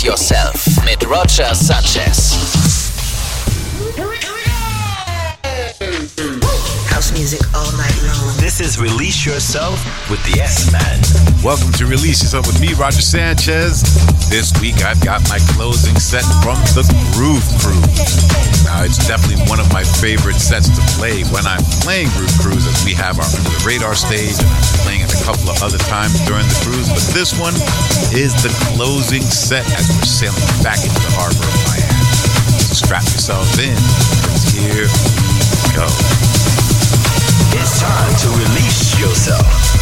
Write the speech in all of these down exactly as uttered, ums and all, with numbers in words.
Release Yourself mit Roger Sanchez. House music all night long. This is Release Yourself with the S-Man. Welcome to Release Yourself with me, Roger Sanchez. This week I've got my closing set from the Groove Cruise. Now it's definitely one of my favorite sets to play when I'm playing Groove Cruise, as we have our Under the Radar stage and I'm playing it a couple of other times during the cruise. But this one is the closing set as we're sailing back into the harbor of Miami. So strap yourselves in, because here we go. It's time to release yourself.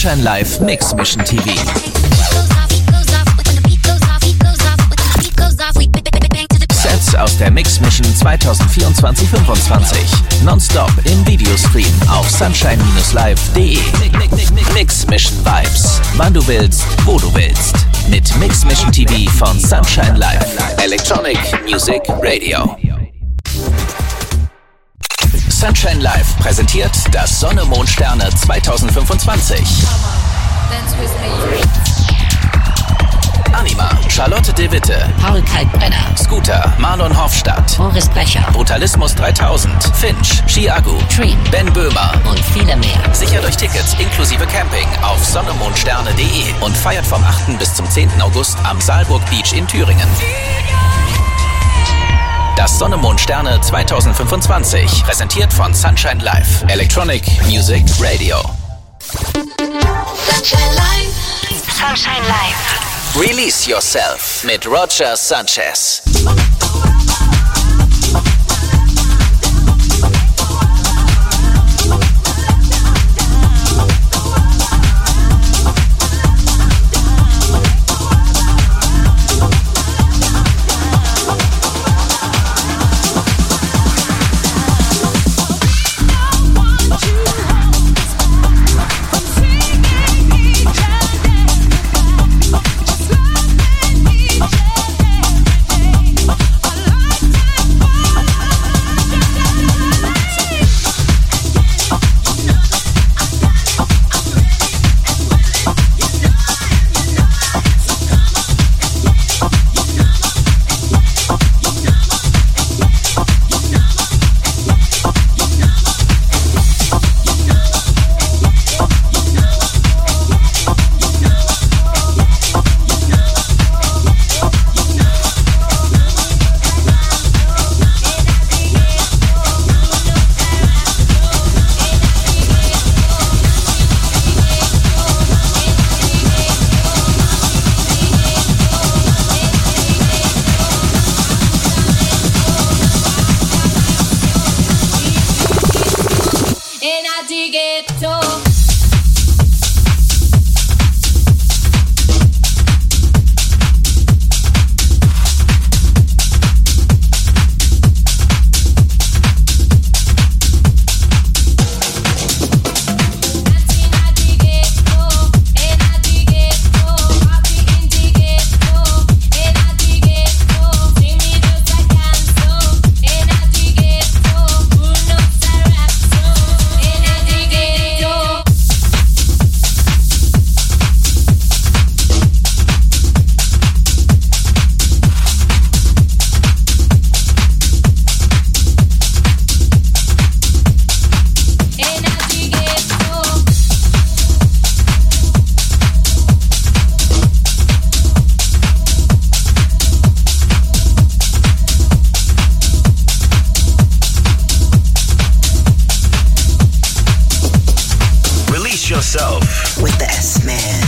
Sunshine Live Mix Mission T V. Sets aus der Mix Mission zwanzig vierundzwanzig fünfundzwanzig. Nonstop im Videostream auf sunshine live punkt de. Mix Mission Vibes. Wann du willst, wo du willst. Mit Mix Mission T V von Sunshine Live. Electronic Music Radio. Sunshine Live präsentiert das Sonne Mond Sterne zwanzig fünfundzwanzig. Anima, Charlotte de Witte, Paul Kalkbrenner, Scooter, Marlon Hofstadt, Boris Brecher, Brutalismus dreitausend, Finch, Chiago, Dream, Ben Böhmer und viele mehr. Sichert euch Tickets inklusive Camping auf sonne mond sterne punkt de und feiert vom achten bis zum zehnten August am Saalburg Beach in Thüringen. Das Sonne Mond Sterne zwanzig fünfundzwanzig, präsentiert von Sunshine Live, Electronic Music Radio. Sunshine Live. Sunshine Live. Release Yourself mit Roger Sanchez. Yourself with the S-Man.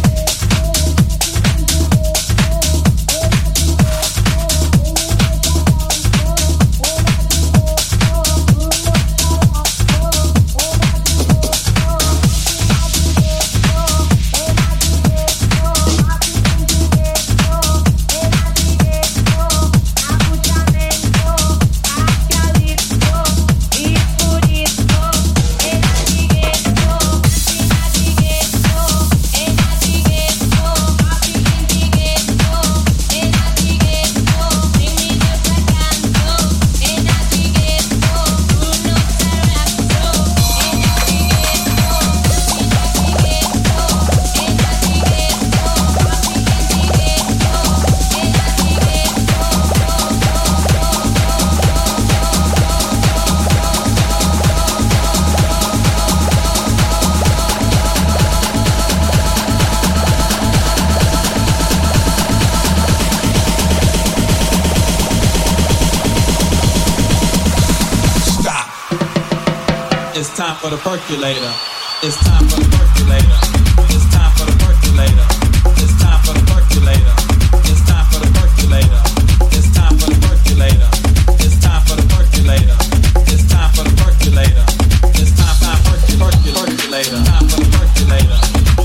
It's time for the percolator. It's time for the percolator. It's time for the percolator. It's time for the percolator. It's time for the percolator. It's time for the percolator. It's time for the percolator. It's time for the percolator. It's time time percolator. Time for the percolator.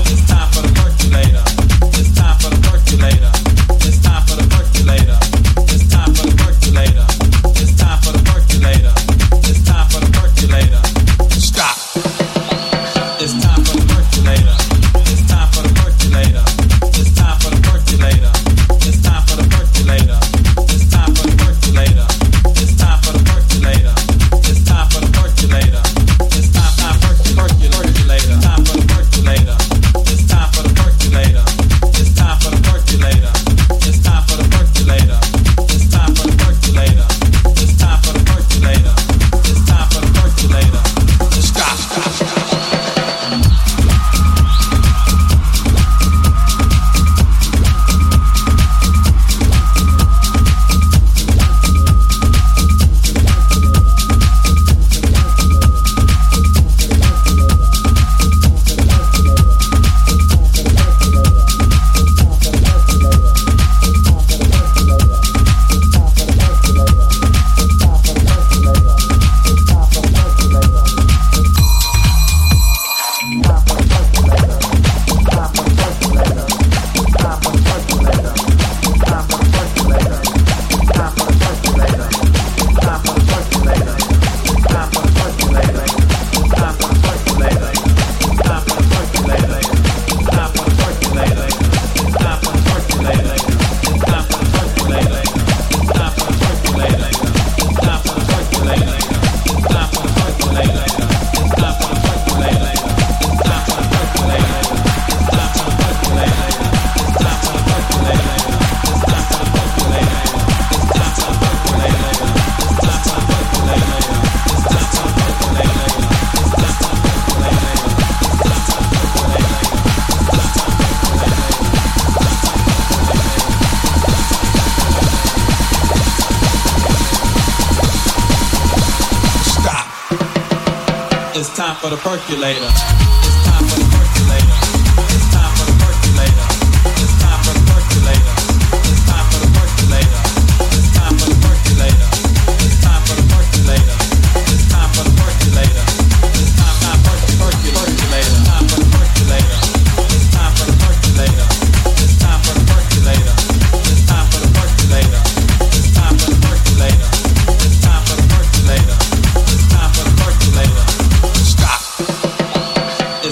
It's time for the percolator. It's time for the percolator. It's time for the percolator. It's time for the percolator. It's time for the percolator. It's time for the percolator. It's time for the percolator. It's time for the percolator. It's time time for the percolator. Time for the percolator. It's time for the percolator. It's time for the percolator. It's time for the percolator. It's time for the percolator. It's time for the percolator. It's time for the percolator. Stop.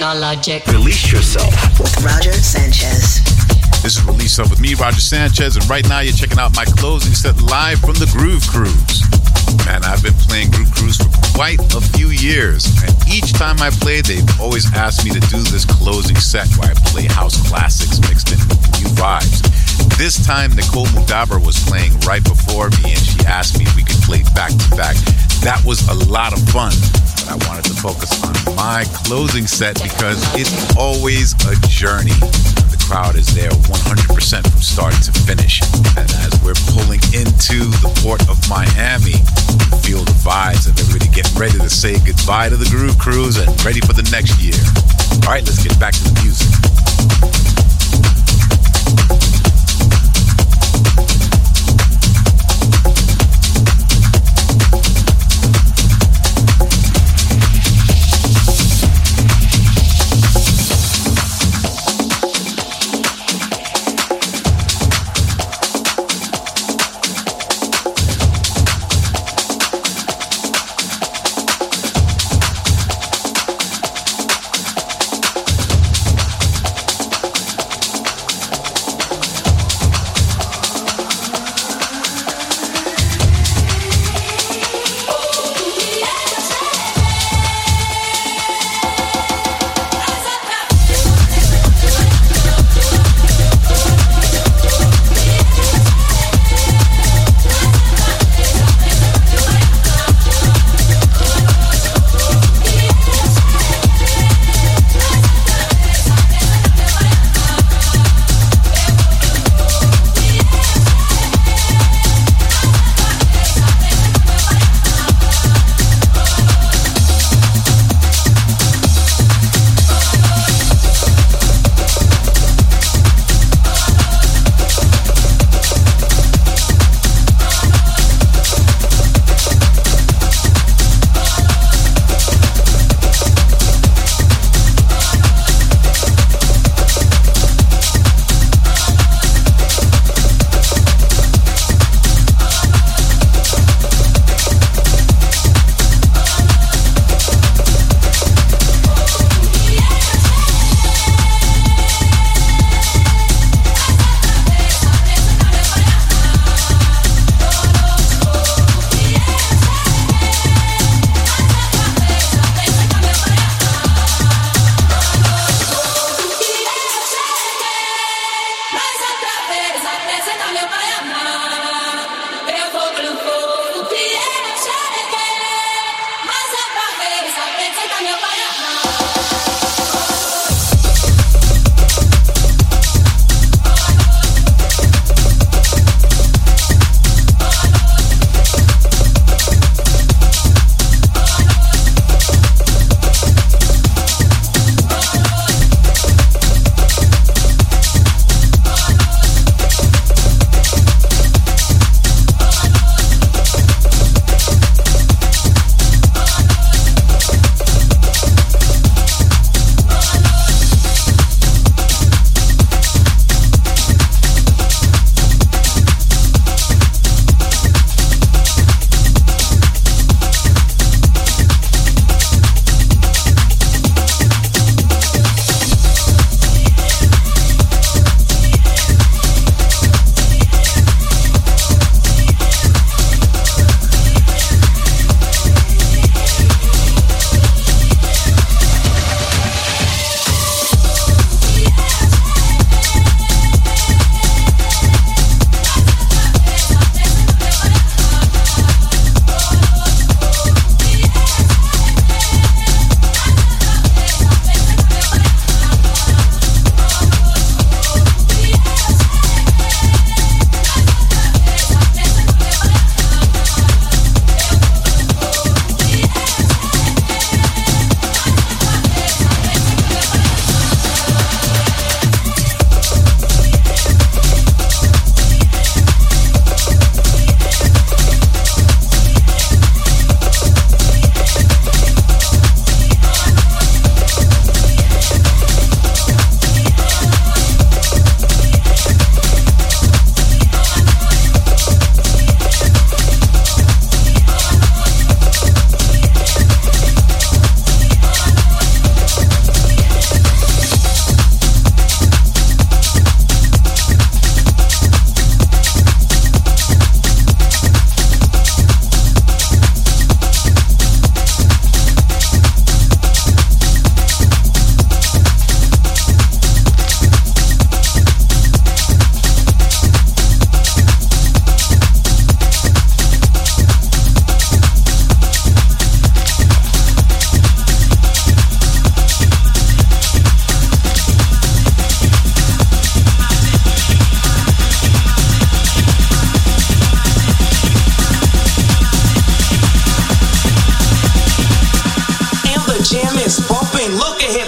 technologic. Release yourself. With Roger Sanchez. This is Release Up with me, Roger Sanchez, and right now you're checking out my closing set live from the Groove Cruise. Man, I've been playing Groove Cruise for quite a few years, and each time I play, they've always asked me to do this closing set where I play house classics mixed in with new vibes. This time, Nicole Moudaber was playing right before me, and she asked me if we could play back to back. That was a lot of fun, but I wanted to focus on my closing set because it's always a journey. The crowd is there one hundred percent from start to finish. And as we're pulling into the port of Miami, feel the vibes of everybody getting ready to say goodbye to the Groove Cruise and ready for the next year. All right, let's get back to the music.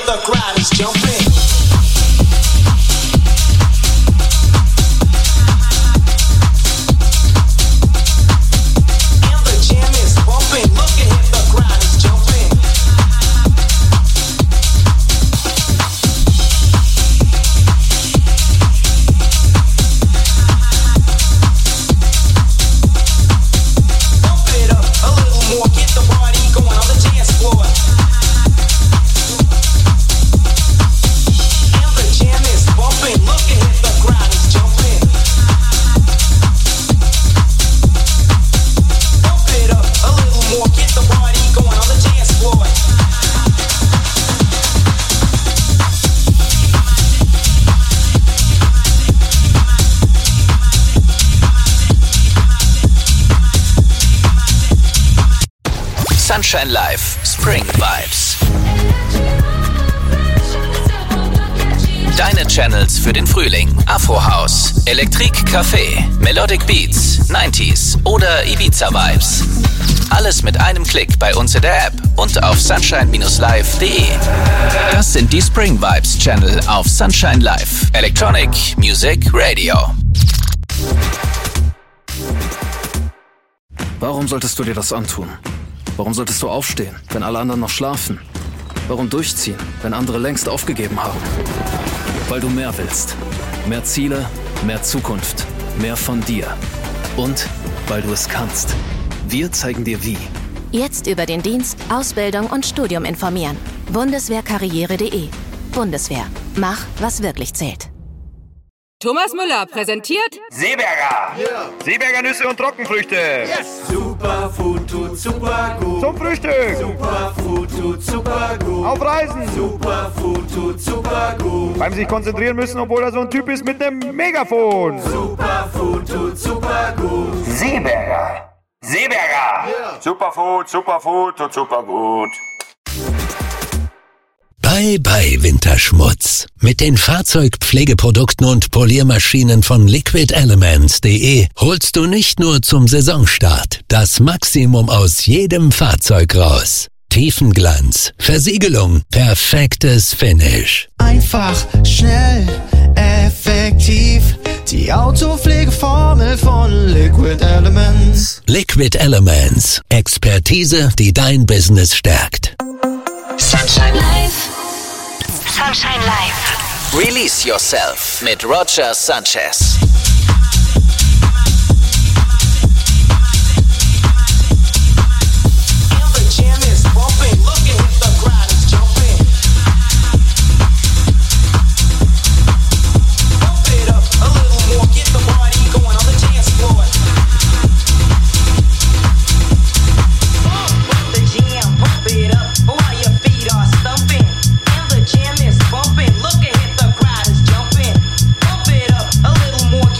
the crowd is jumping. And the jam is bumping. Look ahead, the crowd is jumping. Bump it up a little more, get the party going on the dance floor. And the jam is bumping. Look ahead, the crowd is jumping. Bump it up a little more, get the party going on the dance floor. Sunshine Live Spring Vibes. Deine Channels für den Frühling. Afro House, Elektrik Café, Melodic Beats, neunziger oder Ibiza Vibes. Alles mit einem Klick bei uns in der App und auf sunshine Bindestrich live Punkt de. Das sind die Spring Vibes Channel auf Sunshine Live. Electronic Music Radio. Warum solltest du dir das antun? Warum solltest du aufstehen, wenn alle anderen noch schlafen? Warum durchziehen, wenn andere längst aufgegeben haben? Weil du mehr willst. Mehr Ziele, mehr Zukunft, mehr von dir. Und weil du es kannst. Wir zeigen dir wie. Jetzt über den Dienst, Ausbildung und Studium informieren. Bundeswehrkarriere Punkt de. Bundeswehr. Mach, was wirklich zählt. Thomas Müller präsentiert Seeberger. Yeah. Seeberger Nüsse und Trockenfrüchte. Yes. Superfood tut super gut. Zum Frühstück. Superfood tut super gut. Auf Reisen. Superfood tut super gut. Beim sich konzentrieren müssen, obwohl er so ein Typ ist mit einem Megafon. Superfood tut super gut. Seeberger. Seeberger. Yeah. Superfood, Superfood tut super gut. Bye bye Winterschmutz. Mit den Fahrzeugpflegeprodukten und Poliermaschinen von liquid elements punkt de holst du nicht nur zum Saisonstart das Maximum aus jedem Fahrzeug raus. Tiefenglanz, Versiegelung, perfektes Finish. Einfach, schnell, effektiv. Die Autopflegeformel von Liquid Elements. Liquid Elements. Expertise, die dein Business stärkt. Sunshine Live. Sunshine Live. Release Yourself mit Roger Sanchez. And the jam is bumping. Look ahead, the crowd is jumping. Bump it up a little more, get the party going on the dance floor. Bump the jam, pump it up while your feet are stumping. And the jam is bumping. Look ahead, the crowd is jumping. Bump it up a little more.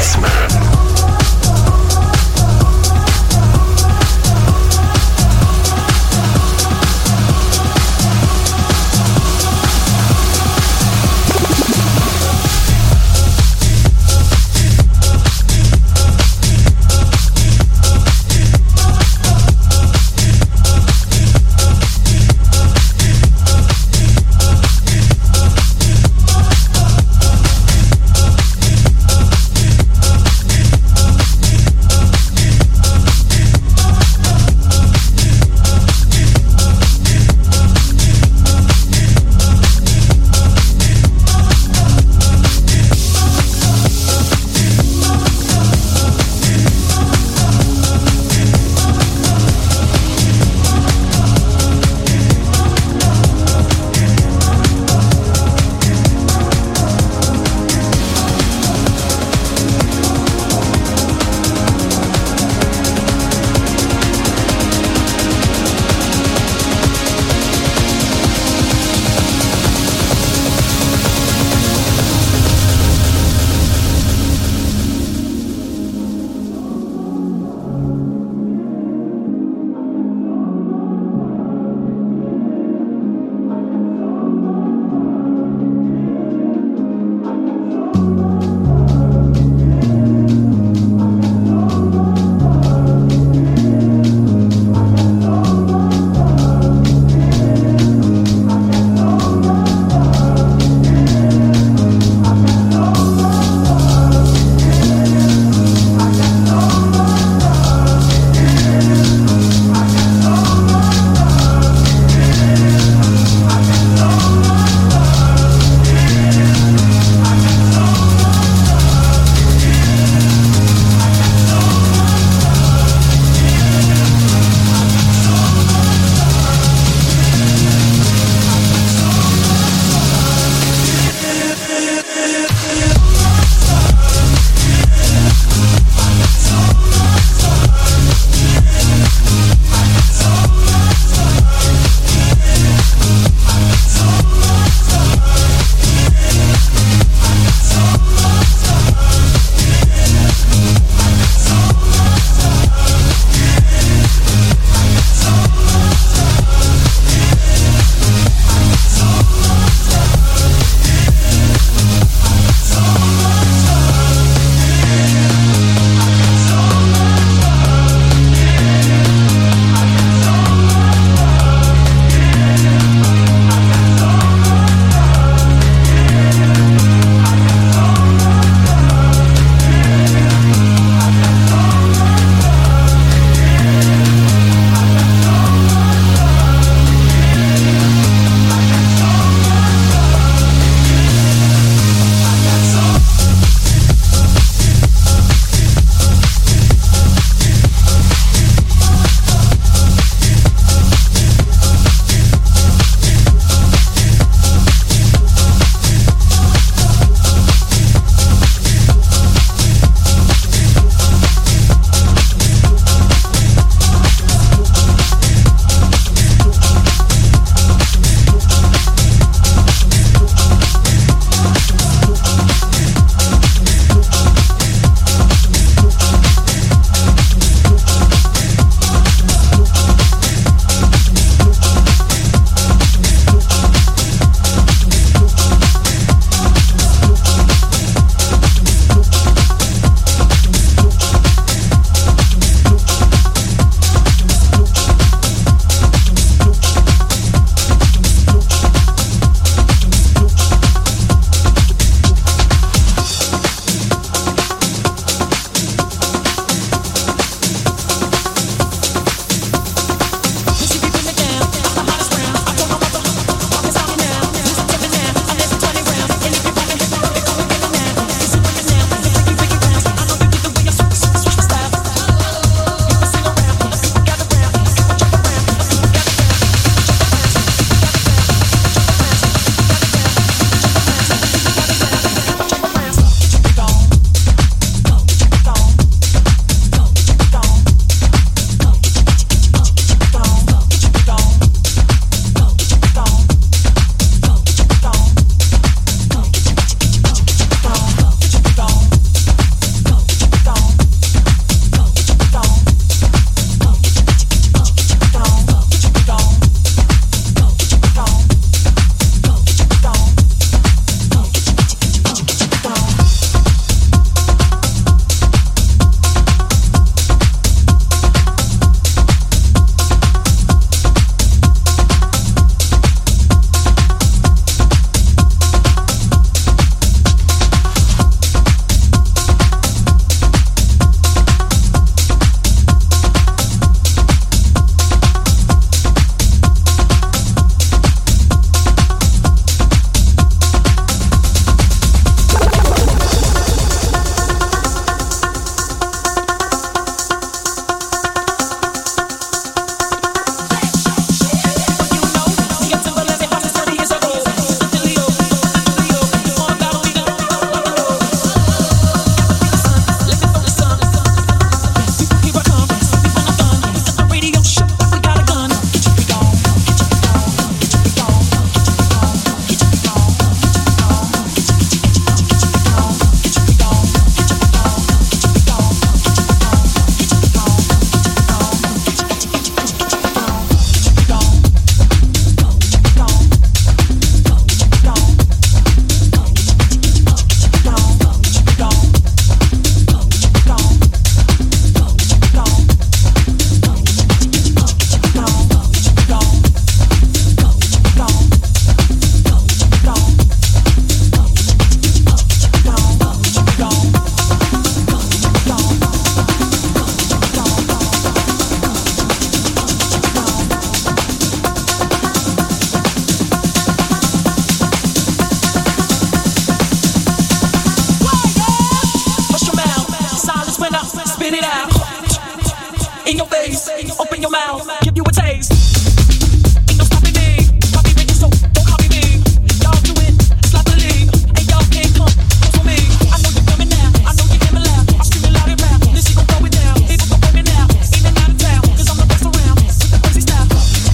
Bassman. in your face, open your mouth, give you a taste. Ain't no stopping me, copy me, so don't copy me. Y'all do it sloppily, and y'all can't come close to me. I know you're coming now, I know you're coming loud. I'm screaming loud and proud, this shit gon' throw it down. People gon' pay me now, in and out of town, cause I'm the best around with the crazy style.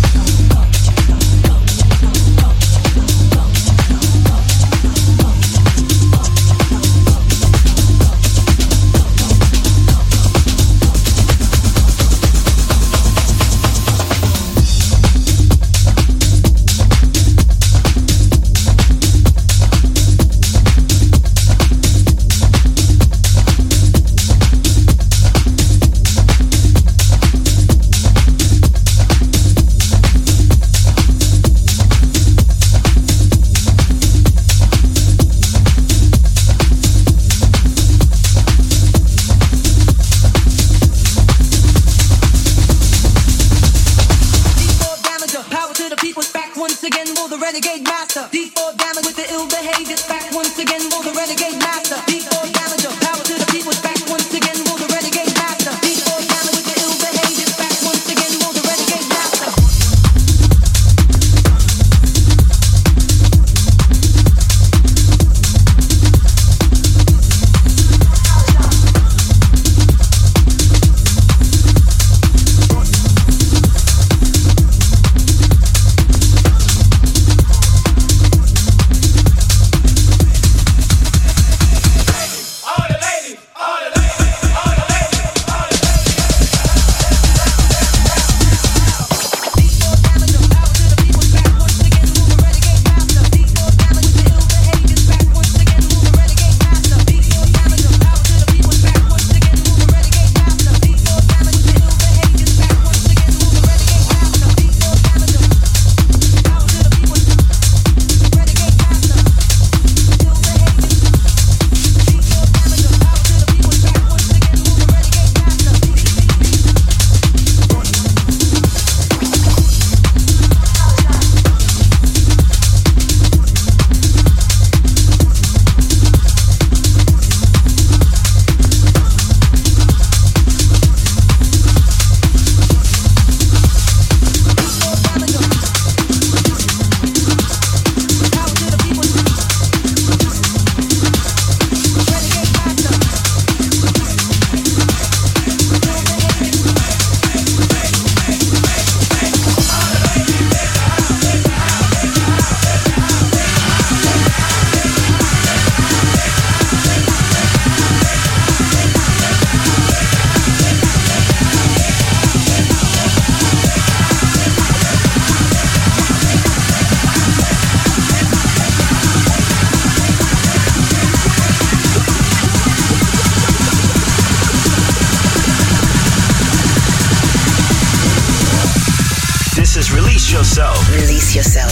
Release yourself.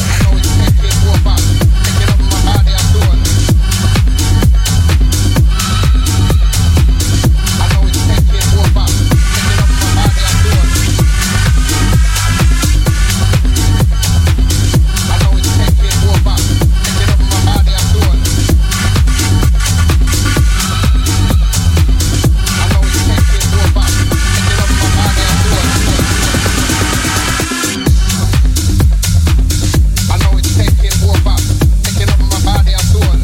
I know it's taking over, taking over my body, I'm doing.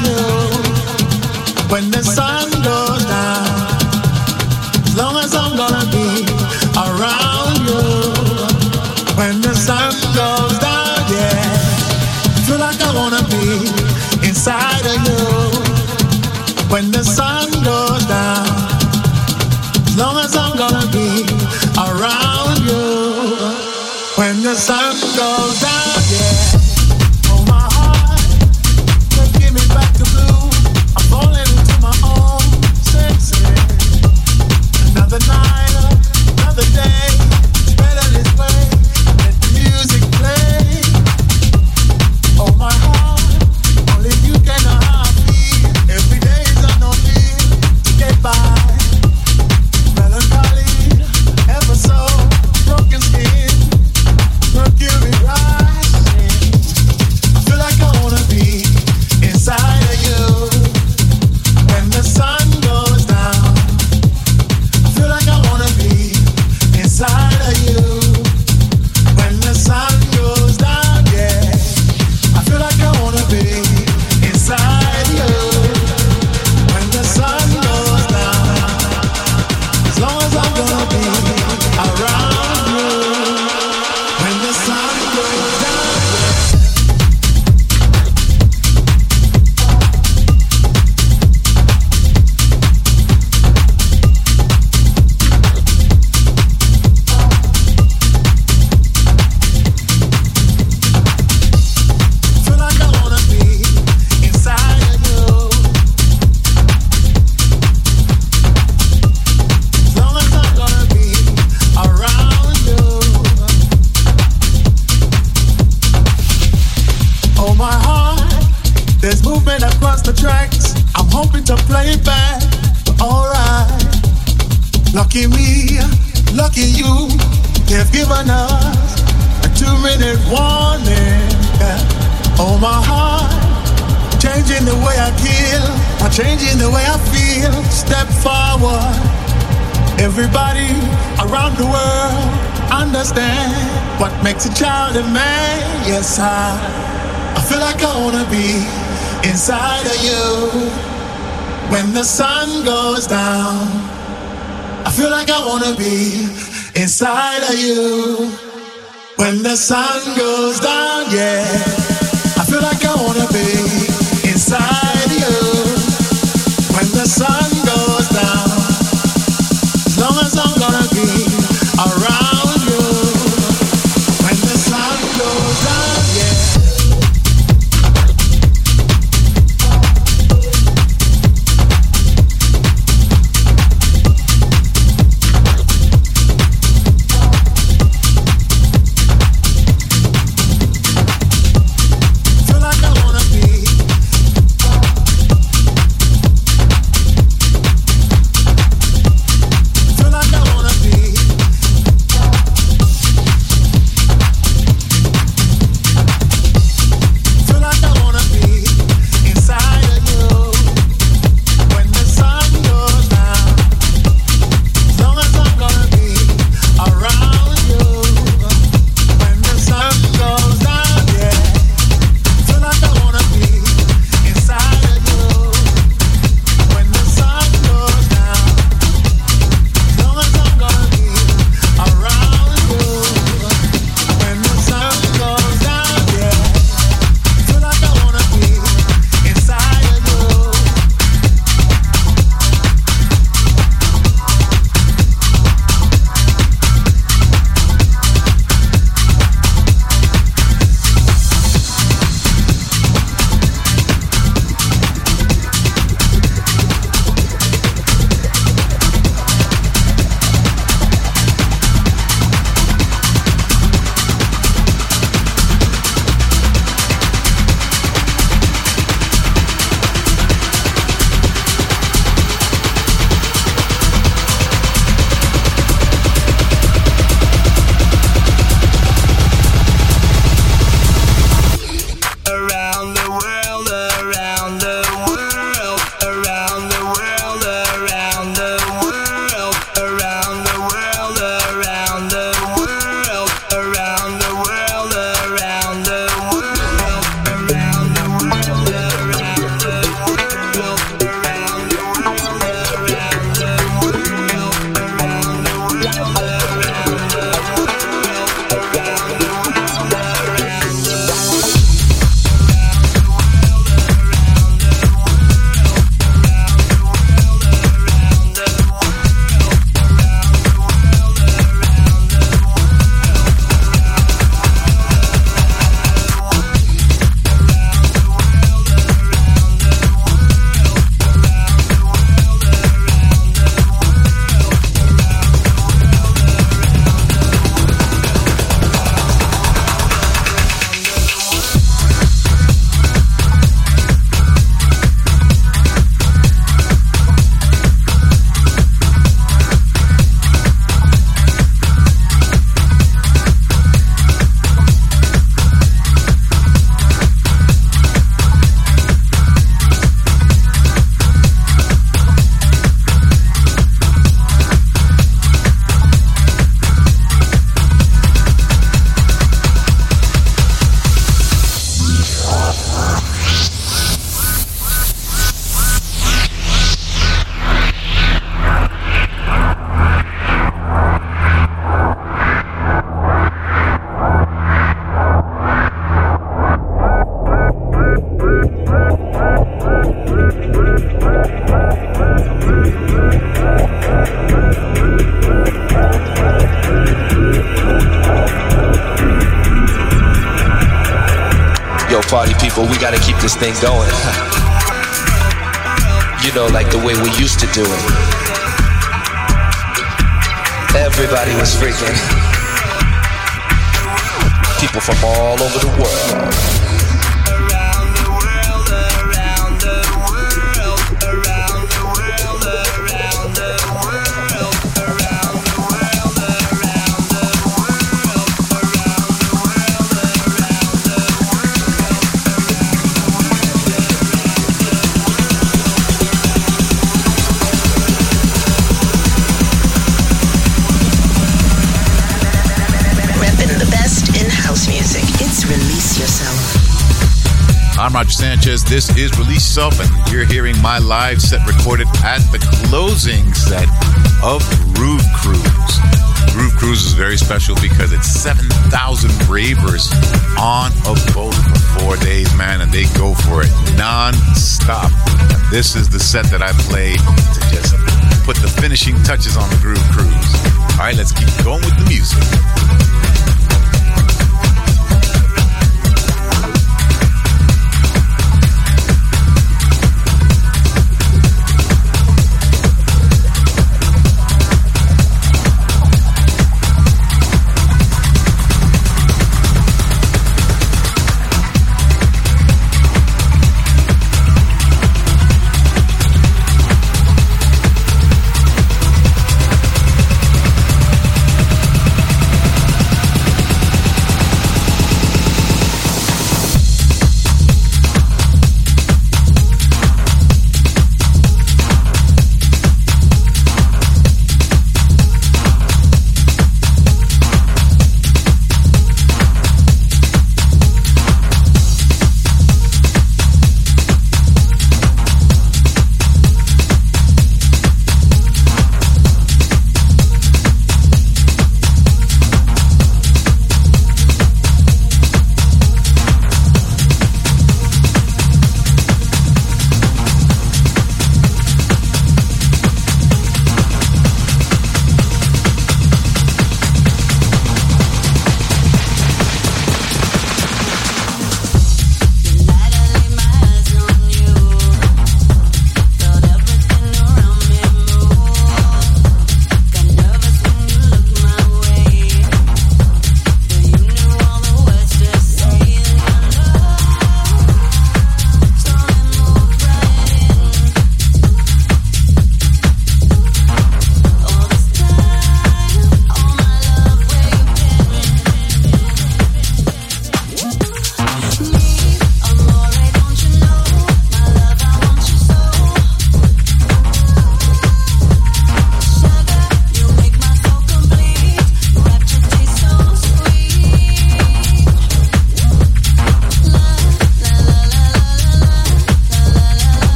of you. When the sun goes down, as long as I'm gonna be around you. When the sun goes down, yeah, feel like I wanna be inside of you. When the sun goes down, as long as I'm gonna be around you. When the sun goes down, yeah. Oh my heart, don't give me back to blue. I'm falling into my own senses. Another night, another day, it's better this way. Let the music play. Oh my heart, only you can know how I feel. Every day is a no feel to get by. Melancholy, ever so broken skin, mercury rising. I feel like I wanna be inside of you. When the sun goes down, I feel like I wanna be inside of you. When the sun goes down, yeah, I feel like I wanna be inside you. When the sun goes down, as long as I'm gonna be around you. When the sun goes down, feel like I wanna be inside of you. As long as I'm gonna be around you. Oh my heart, there's movement across the tracks. I'm hoping to play it back, but alright. Lucky me, lucky you, they've given us a two-minute warning. Yeah. Oh my heart, changing the way I kill, or changing the way I feel. Step forward, everybody around the world understand what makes a child a man. Yes, I, I feel like I wanna be inside of you. When the sun goes down, I feel like I wanna be inside of you. When the sun goes down, yeah, I feel like I wanna be inside you. When the sun goes down, as long as I'm gonna be around you. When the sun goes down, yeah. Feel like I wanna be party people, we gotta keep this thing going. You know, like the way we used to do it. Everybody was freaking. People from all over the world. I'm Roger Sanchez. This is Release Yourself, and you're hearing my live set recorded at the closing set of Groove Cruise. Groove Cruise is very special because it's seven thousand ravers on a boat for four days, man, and they go for it non-stop. And this is the set that I play to just put the finishing touches on the Groove Cruise. All right, let's keep going with the music.